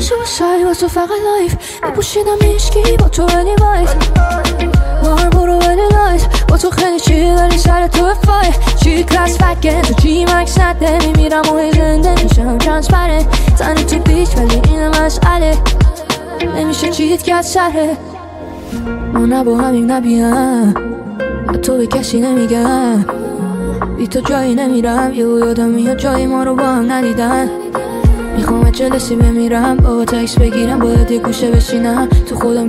شو سعی واسه فقط لایف میپوشیدم هیچکی با تو any وایس بار برو ولی لایس با تو خیلی چی ولی سر تو فای چی کلاس فکر تو چی مکس نده میمیرم و زنده میشم ترانسپرنت تنی تو بیچ ولی اینه مسئله نمیشه چیت کرد سره ما نه با همیم نبیم تو به کسی نمیگم بی تو جایی نمیرم یادم میاد جایی ما رو با هم ندیدن میخوام جلسی بمیرم با تکس بگیرم باید یه گوشه بشینم تو خودم